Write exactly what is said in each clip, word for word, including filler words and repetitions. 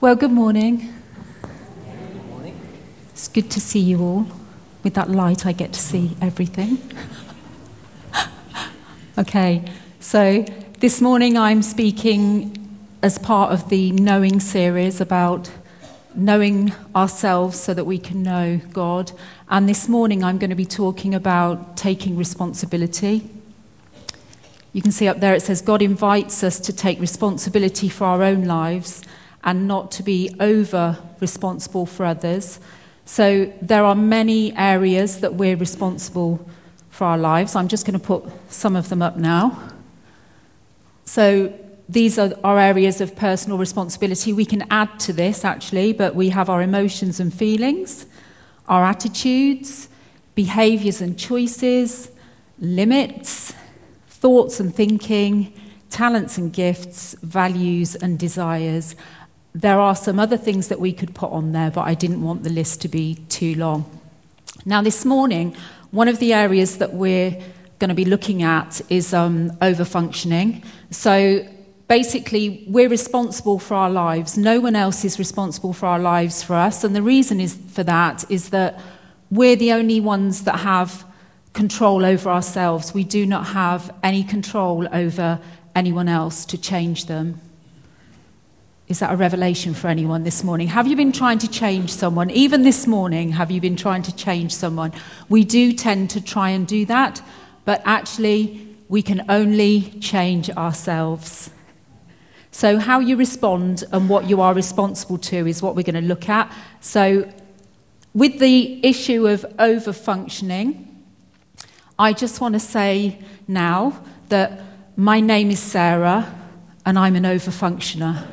Well, good morning. Good morning. It's good to see you all. With that light, I get to see everything. Okay, so this morning I'm speaking as part of the Knowing series about knowing ourselves so that we can know God. And this morning I'm going to be talking about taking responsibility. You can see up there it says God invites us to take responsibility for our own lives and not to be over responsible for others. So there are many areas that we're responsible for our lives. I'm just going to put some of them up now. So these are our areas of personal responsibility. We can add to this actually, but we have our emotions and feelings, our attitudes, behaviors and choices, limits, thoughts and thinking, talents and gifts, values and desires. There are some other things that we could put on there, but I didn't want the list to be too long. Now, this morning, one of the areas that we're going to be looking at is um, overfunctioning. So basically, we're responsible for our lives. No one else is responsible for our lives for us. And the reason is for that is that we're the only ones that have control over ourselves. We do not have any control over anyone else to change them. Is that a revelation for anyone this morning? Have you been trying to change someone? Even this morning, have you been trying to change someone? We do tend to try and do that, but actually, we can only change ourselves. So how you respond and what you are responsible to is what we're going to look at. So with the issue of overfunctioning, I just want to say now that my name is Sarah and I'm an overfunctioner.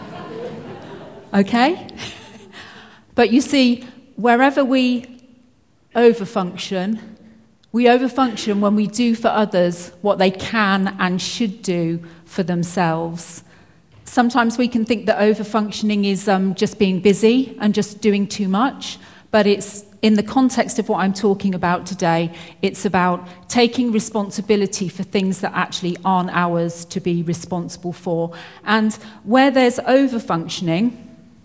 Okay? But you see, wherever we overfunction, we overfunction when we do for others what they can and should do for themselves. Sometimes we can think that overfunctioning is um, just being busy and just doing too much, but it's in the context of what I'm talking about today, it's about taking responsibility for things that actually aren't ours to be responsible for. And where there's overfunctioning,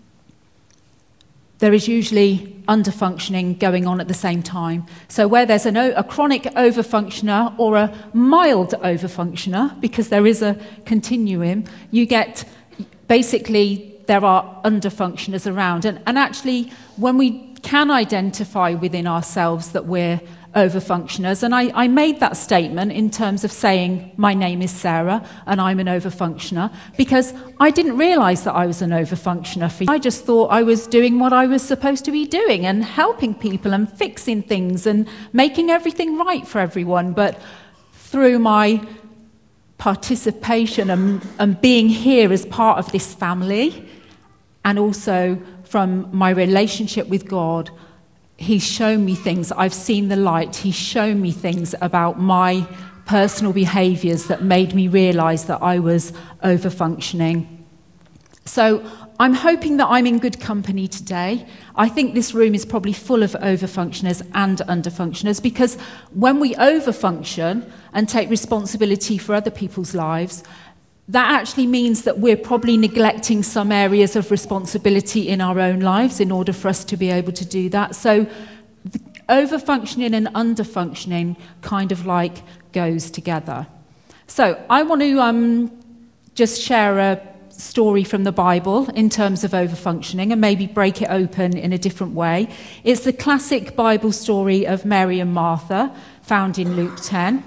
there is usually underfunctioning going on at the same time. So where there's an, a chronic overfunctioner or a mild overfunctioner, because there is a continuum, you get basically there are underfunctioners around. And, and actually, when we can identify within ourselves that we're overfunctioners, and I, I made that statement in terms of saying my name is Sarah and I'm an overfunctioner because I didn't realise that I was an overfunctioner. For I just thought I was doing what I was supposed to be doing and helping people and fixing things and making everything right for everyone. But through my participation and, and being here as part of this family, and also from my relationship with God, He's shown me things. I've seen the light. He's shown me things about my personal behaviours that made me realise that I was overfunctioning. So I'm hoping that I'm in good company today. I think this room is probably full of overfunctioners and underfunctioners because when we overfunction and take responsibility for other people's lives, that actually means that we're probably neglecting some areas of responsibility in our own lives in order for us to be able to do that. So overfunctioning and underfunctioning kind of like goes together. So I want to um, just share a story from the Bible in terms of overfunctioning and maybe break it open in a different way. It's the classic Bible story of Mary and Martha found in Luke ten.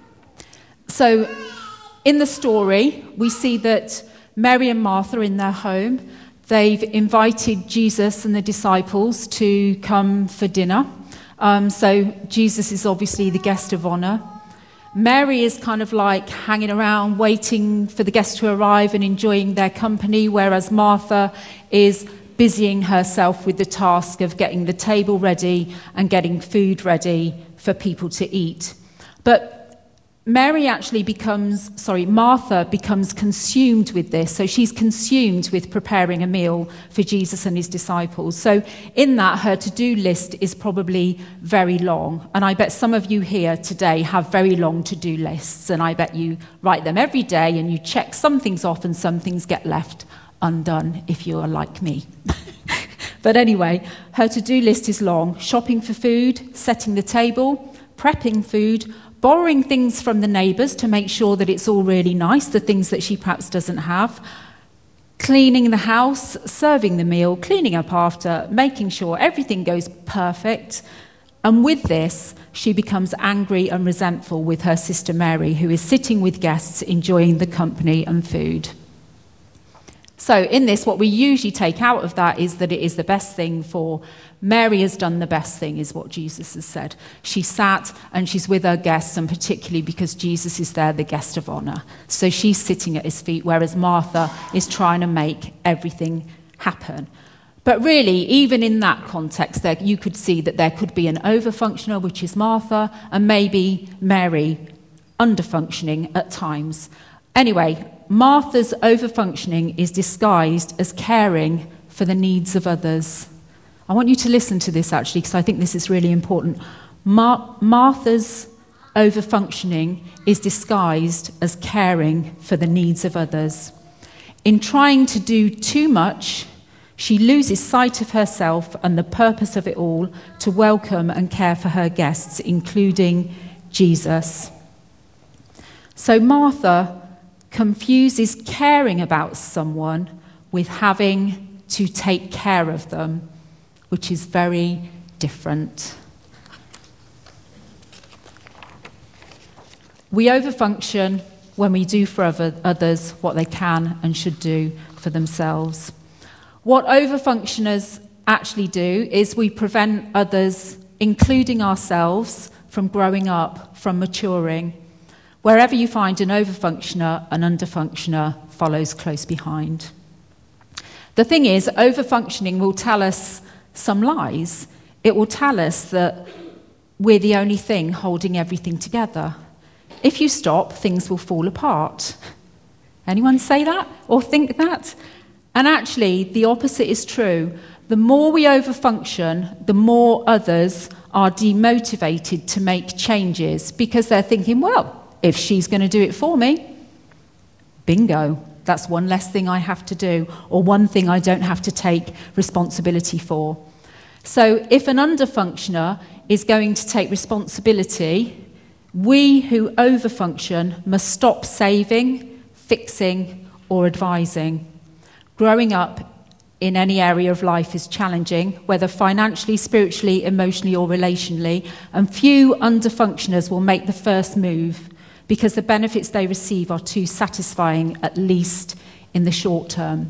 So in the story, we see that Mary and Martha are in their home. They've invited Jesus and the disciples to come for dinner. Um, so Jesus is obviously the guest of honor. Mary is kind of like hanging around, waiting for the guests to arrive and enjoying their company, whereas Martha is busying herself with the task of getting the table ready and getting food ready for people to eat. But Mary actually becomes, sorry, Martha becomes consumed with this. So she's consumed with preparing a meal for Jesus and his disciples. So in that, her to-do list is probably very long. And I bet some of you here today have very long to-do lists. And I bet you write them every day and you check some things off and some things get left undone if you're like me. But anyway, her to-do list is long. Shopping for food, setting the table, prepping food, borrowing things from the neighbours to make sure that it's all really nice, the things that she perhaps doesn't have, cleaning the house, serving the meal, cleaning up after, making sure everything goes perfect. And with this, she becomes angry and resentful with her sister Mary, who is sitting with guests enjoying the company and food. So in this, what we usually take out of that is that it is the best thing for Mary has done the best thing, is what Jesus has said. She sat and she's with her guests, and particularly because Jesus is there, the guest of honour. So she's sitting at his feet, whereas Martha is trying to make everything happen. But really, even in that context, there, you could see that there could be an overfunctioner, which is Martha, and maybe Mary underfunctioning at times. Anyway, Martha's overfunctioning is disguised as caring for the needs of others. I want you to listen to this, actually, because I think this is really important. Mar- Martha's overfunctioning is disguised as caring for the needs of others. In trying to do too much, she loses sight of herself and the purpose of it all to welcome and care for her guests, including Jesus. So Martha confuses caring about someone with having to take care of them, which is very different. We overfunction when we do for other, others what they can and should do for themselves. What overfunctioners actually do is we prevent others, including ourselves, from growing up, from maturing. Wherever you find an overfunctioner, an underfunctioner follows close behind. The thing is, overfunctioning will tell us some lies. It will tell us that we're the only thing holding everything together. If you stop, things will fall apart. Anyone say that or think that? And actually, the opposite is true. The more we overfunction, the more others are demotivated to make changes because they're thinking, well, if she's going to do it for me, bingo, that's one less thing I have to do, or one thing I don't have to take responsibility for. So if an underfunctioner is going to take responsibility, we who overfunction must stop saving, fixing, or advising. Growing up in any area of life is challenging, whether financially, spiritually, emotionally, or relationally, and few underfunctioners will make the first move because the benefits they receive are too satisfying, at least in the short term.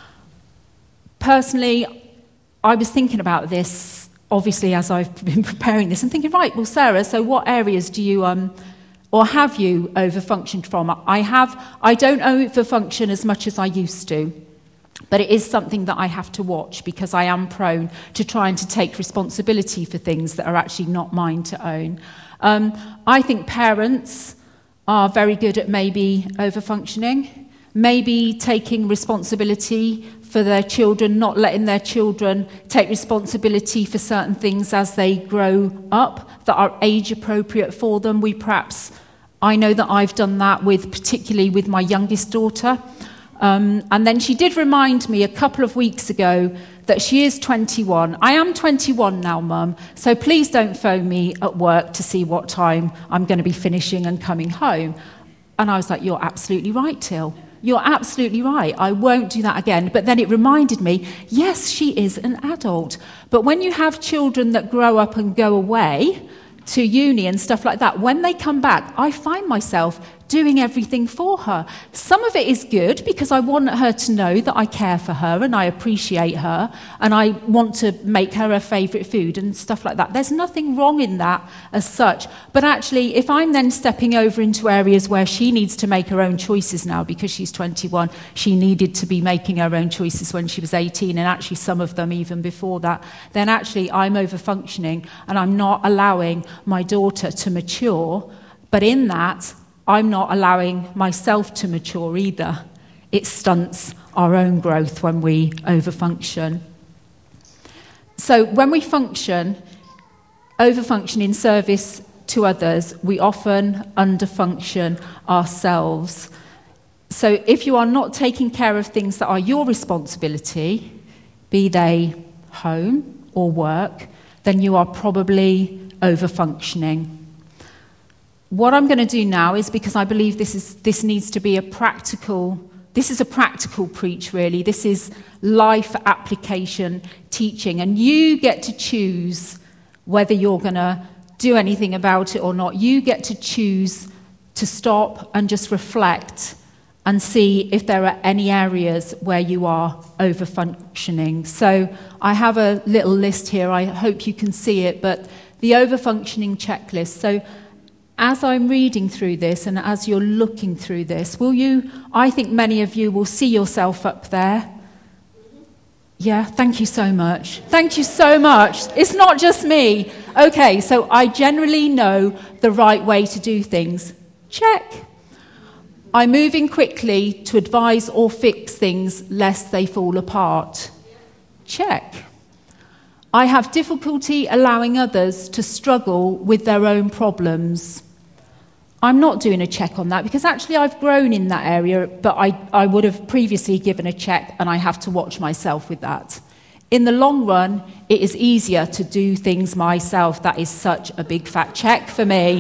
Personally, I was thinking about this, obviously, as I've been preparing this, and thinking, right, well, Sarah, so what areas do you, um, or have you overfunctioned from? I have, I don't overfunction as much as I used to. But it is something that I have to watch because I am prone to trying to take responsibility for things that are actually not mine to own. Um, I think parents are very good at maybe overfunctioning, maybe taking responsibility for their children, not letting their children take responsibility for certain things as they grow up that are age appropriate for them. We perhaps, I know that I've done that with, particularly with my youngest daughter. Um, and then she did remind me a couple of weeks ago that she is twenty-one. I am twenty-one now, Mum, so please don't phone me at work to see what time I'm going to be finishing and coming home. And I was like, you're absolutely right, Till. You're absolutely right. I won't do that again. But then it reminded me, yes, she is an adult. But when you have children that grow up and go away to uni and stuff like that, when they come back, I find myself doing everything for her. Some of it is good because I want her to know that I care for her and I appreciate her and I want to make her her favourite food and stuff like that. There's nothing wrong in that as such. But actually, if I'm then stepping over into areas where she needs to make her own choices now because she's twenty-one, she needed to be making her own choices when she was eighteen, and actually some of them even before that, then actually I'm over-functioning and I'm not allowing my daughter to mature. But in that, I'm not allowing myself to mature either. It stunts our own growth when we overfunction. So when we function, overfunction in service to others, we often underfunction ourselves. So if you are not taking care of things that are your responsibility, be they home or work, then you are probably over-functioning. What I'm going to do now is, because I believe this is this needs to be a practical, this is a practical preach really, this is life application teaching, and you get to choose whether you're going to do anything about it or not. You get to choose to stop and just reflect and see if there are any areas where you are over-functioning. So I have a little list here. I hope you can see it, but the over-functioning checklist. So as I'm reading through this and as you're looking through this, will you, I think many of you will see yourself up there. Yeah, thank you so much. Thank you so much. It's not just me. Okay, so I generally know the right way to do things. Check. I'm moving quickly to advise or fix things lest they fall apart. Check. I have difficulty allowing others to struggle with their own problems. I'm not doing a check on that because actually I've grown in that area, but I, I would have previously given a check, and I have to watch myself with that. In the long run, it is easier to do things myself. That is such a big fat check for me.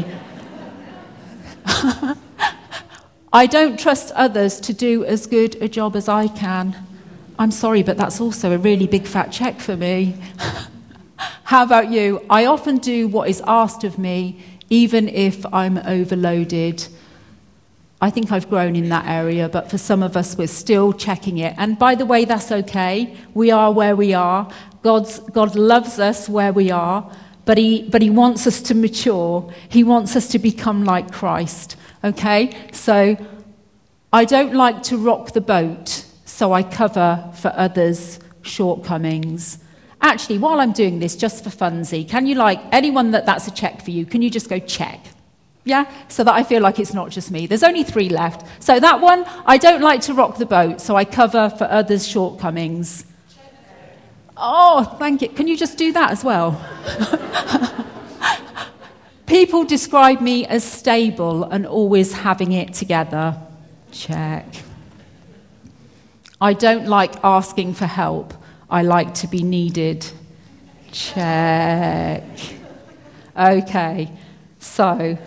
I don't trust others to do as good a job as I can. I'm sorry, but that's also a really big fat check for me. How about you? I often do what is asked of me, even if I'm overloaded. I think I've grown in that area, but for some of us, we're still checking it. And by the way, that's okay. We are where we are. God's, God loves us where we are, but he, but he wants us to mature. He wants us to become like Christ. Okay, so I don't like to rock the boat, so I cover for others' shortcomings. Actually, while I'm doing this, just for funsy, can you, like, anyone that that's a check for you, can you just go check? Yeah, so that I feel like it's not just me. There's only three left. So that one, I don't like to rock the boat, so I cover for others' shortcomings. Oh, thank you. Can you just do that as well? People describe me as stable and always having it together. Check. I don't like asking for help. I like to be needed. Check. Okay, so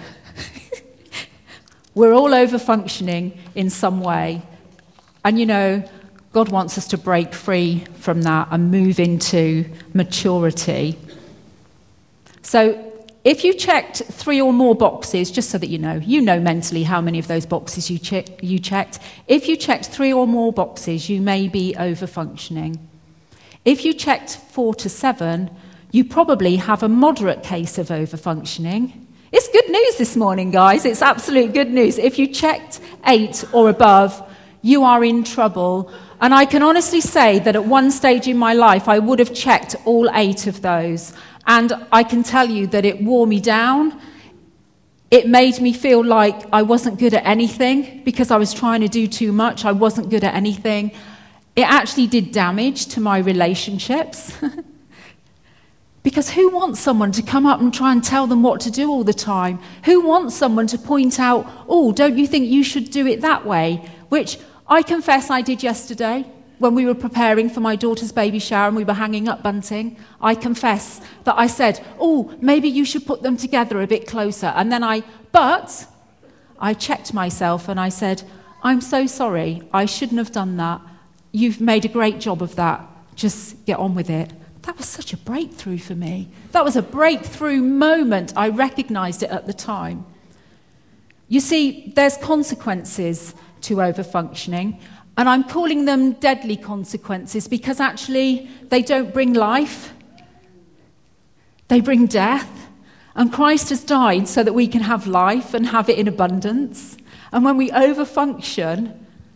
we're all over-functioning in some way. And you know, God wants us to break free from that and move into maturity. So if you checked three or more boxes, just so that you know, you know mentally how many of those boxes you, che- you checked. If you checked three or more boxes, you may be over-functioning. If you checked four to seven, you probably have a moderate case of over-functioning. It's good news this morning, guys. It's absolute good news. If you checked eight or above, you are in trouble. And I can honestly say that at one stage in my life, I would have checked all eight of those. And I can tell you that it wore me down. It made me feel like I wasn't good at anything because I was trying to do too much. I wasn't good at anything. It actually did damage to my relationships. Because who wants someone to come up and try and tell them what to do all the time? Who wants someone to point out, oh, don't you think you should do it that way? Which I confess I did yesterday. When we were preparing for my daughter's baby shower and we were hanging up bunting, I confess that I said, oh, maybe you should put them together a bit closer. And then I, but I checked myself and I said, I'm so sorry, I shouldn't have done that. You've made a great job of that. Just get on with it. That was such a breakthrough for me. That was a breakthrough moment. I recognized it at the time. You see, there's consequences to over-functioning. And I'm calling them deadly consequences because actually they don't bring life. They bring death. And Christ has died so that we can have life and have it in abundance. And when we overfunction,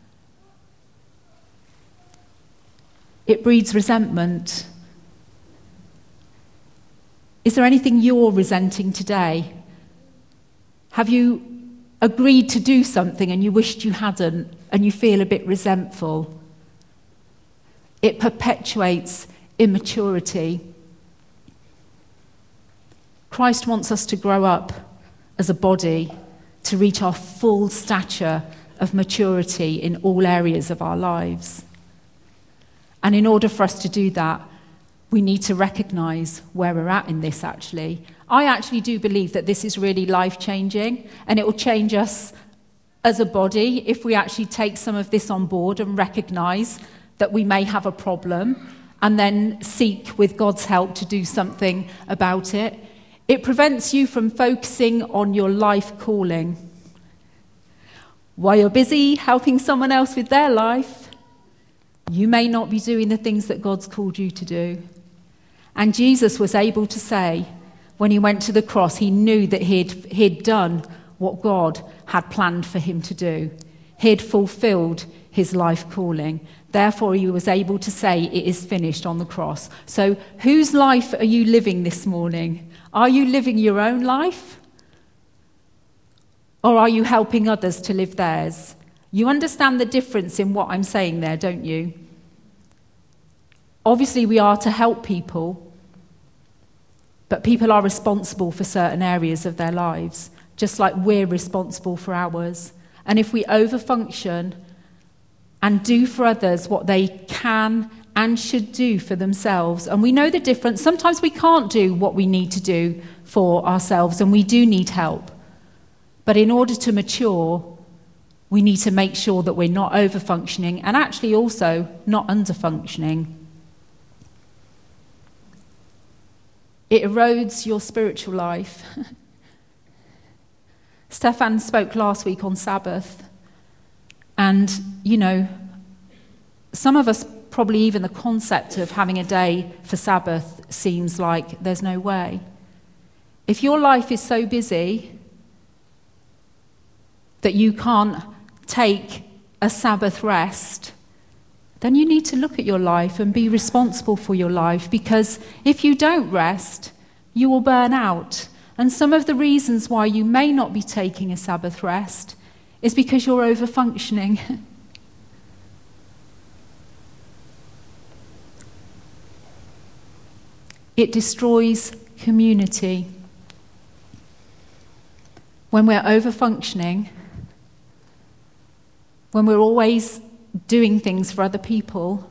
it breeds resentment. Is there anything you're resenting today? Have you agreed to do something and you wished you hadn't, and you feel a bit resentful? It perpetuates immaturity. Christ wants us to grow up as a body, to reach our full stature of maturity in all areas of our lives. And in order for us to do that, we need to recognize where we're at in this, actually. I actually do believe that this is really life-changing, and it will change us as a body if we actually take some of this on board and recognize that we may have a problem and then seek, with God's help, to do something about it. It prevents you from focusing on your life calling. While you're busy helping someone else with their life, you may not be doing the things that God's called you to do. And Jesus was able to say, when he went to the cross, he knew that he'd, he'd done what God had planned for him to do. He'd fulfilled his life calling. Therefore, he was able to say, it is finished on the cross. So whose life are you living this morning? Are you living your own life? Or are you helping others to live theirs? You understand the difference in what I'm saying there, don't you? Obviously, we are to help people, but people are responsible for certain areas of their lives, just like we're responsible for ours. And if we overfunction and do for others what they can and should do for themselves, and we know the difference, sometimes we can't do what we need to do for ourselves, and we do need help. But in order to mature, we need to make sure that we're not overfunctioning and actually also not underfunctioning. It erodes your spiritual life. Stefan spoke last week on Sabbath. And, you know, some of us, probably even the concept of having a day for Sabbath seems like there's no way. If your life is so busy that you can't take a Sabbath rest, then you need to look at your life and be responsible for your life, because if you don't rest, you will burn out. And some of the reasons why you may not be taking a Sabbath rest is because you're overfunctioning. It destroys community. When we're overfunctioning, when we're always doing things for other people,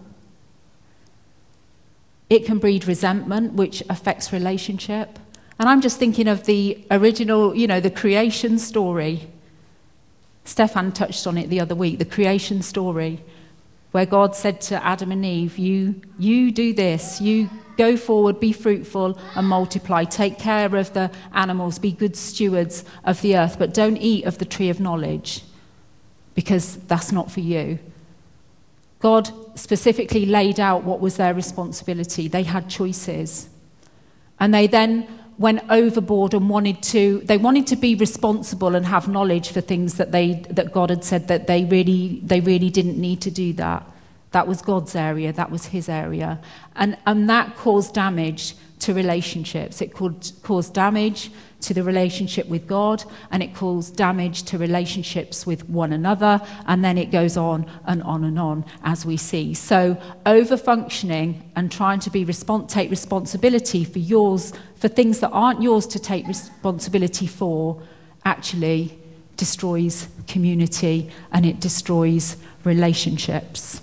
it can breed resentment, which affects relationship. And I'm just thinking of the original, you know, the creation story. Stefan touched on it the other week, the creation story, where God said to Adam and Eve, you, you do this, you go forward, be fruitful and multiply, take care of the animals, be good stewards of the earth, but don't eat of the tree of knowledge, because that's not for you. God specifically laid out what was their responsibility. They had choices. And they then went overboard and wanted to, they wanted to be responsible and have knowledge for things that they that God had said that they really they really didn't need to do that. That was God's area, that was his area. And and that caused damage to relationships. It caused, caused damage to the relationship with God, and it caused damage to relationships with one another, and then it goes on and on and on, as we see. So over-functioning and trying to be respons- take responsibility for yours, for things that aren't yours to take responsibility for, actually destroys community and it destroys relationships.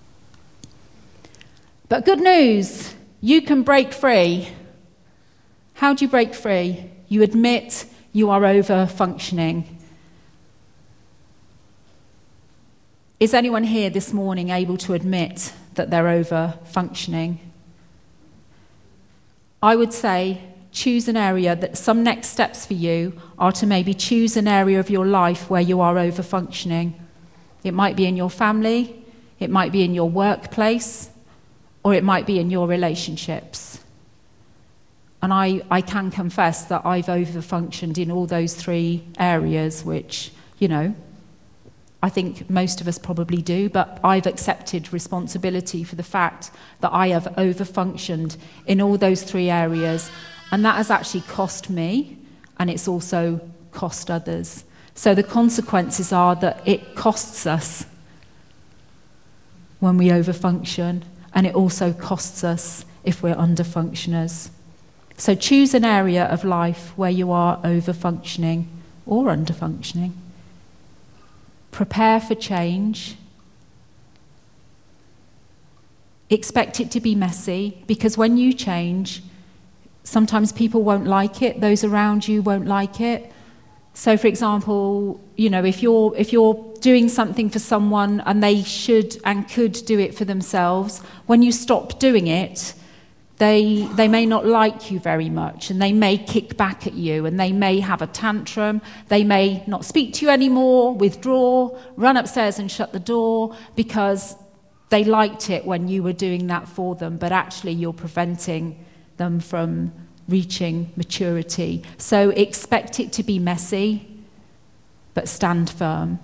But good news, you can break free. How do you break free? You admit you are over-functioning. Is anyone here this morning able to admit that they're over-functioning? I would say choose an area that some next steps for you are to maybe choose an area of your life where you are over-functioning. It might be in your family, it might be in your workplace, or it might be in your relationships. And I, I can confess that I've over-functioned in all those three areas, which, you know, I think most of us probably do, but I've accepted responsibility for the fact that I have over-functioned in all those three areas, and that has actually cost me, and it's also cost others. So the consequences are that it costs us when we over-function, and it also costs us if we're under-functioners. So choose an area of life where you are over-functioning or under-functioning. prepare for change. Expect it to be messy, because when you change, sometimes people won't like it, those around you won't like it. So, for example, you know, if you're if you're doing something for someone and they should and could do it for themselves, when you stop doing it, they they may not like you very much, and they may kick back at you, and they may have a tantrum. They may not speak to you anymore, withdraw, run upstairs and shut the door, because they liked it when you were doing that for them, but actually you're preventing them from reaching maturity. So expect it to be messy, but stand firm.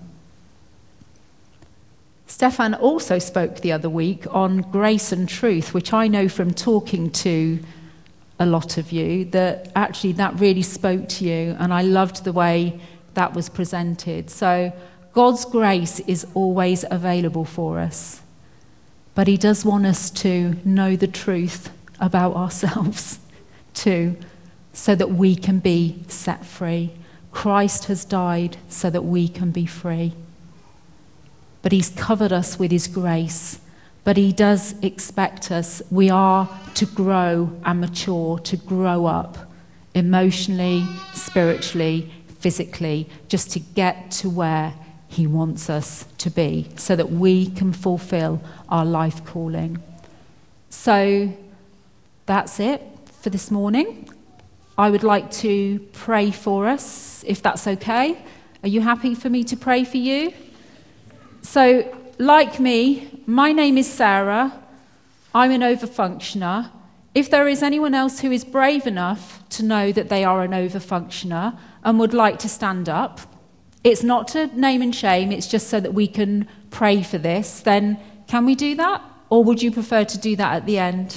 Stefan also spoke the other week on grace and truth, which I know from talking to a lot of you, that actually that really spoke to you, and I loved the way that was presented. So God's grace is always available for us, but he does want us to know the truth about ourselves too, so that we can be set free. Christ has died so that we can be free. But he's covered us with his grace. But he does expect us, we are to grow and mature, to grow up emotionally, spiritually, physically, just to get to where he wants us to be, so that we can fulfill our life calling. So that's it for this morning. I would like to pray for us, if that's okay. Are you happy for me to pray for you? So, like me, my name is Sarah. I'm an overfunctioner. If there is anyone else who is brave enough to know that they are an overfunctioner and would like to stand up, it's not to name and shame, it's just so that we can pray for this, then can we do that? Or would you prefer to do that at the end?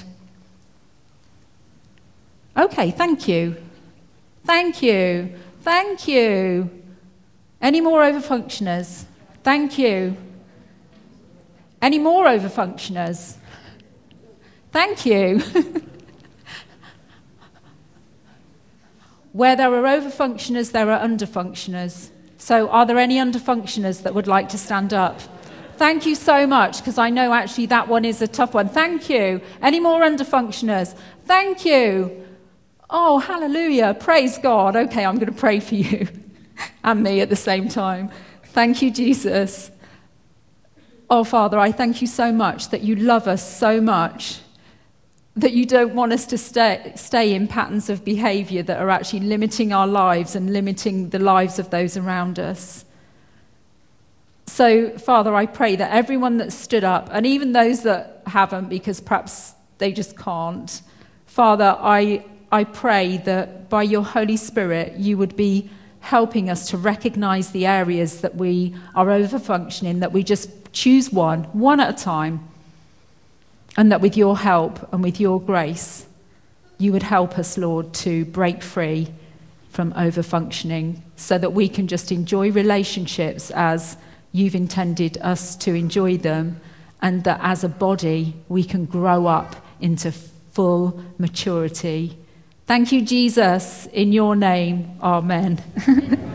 Okay, thank you. Thank you. Thank you. Any more overfunctioners? Thank you. Any more overfunctioners? Thank you. Where there are overfunctioners, there are underfunctioners. So are there any underfunctioners that would like to stand up? Thank you so much, because I know actually that one is a tough one. Thank you. Any more underfunctioners? Thank you. Oh, hallelujah. Praise God. Okay, I'm going to pray for you and me at the same time. Thank you, Jesus. Oh, Father, I thank you so much that you love us so much, that you don't want us to stay, stay in patterns of behavior that are actually limiting our lives and limiting the lives of those around us. So, Father, I pray that everyone that stood up, and even those that haven't because perhaps they just can't, Father, I I pray that by your Holy Spirit, you would be helping us to recognize the areas that we are overfunctioning, that we just choose one, one at a time, and that with your help and with your grace, you would help us, Lord, to break free from overfunctioning so that we can just enjoy relationships as you've intended us to enjoy them, and that as a body, we can grow up into full maturity. Thank you, Jesus. In your name, amen.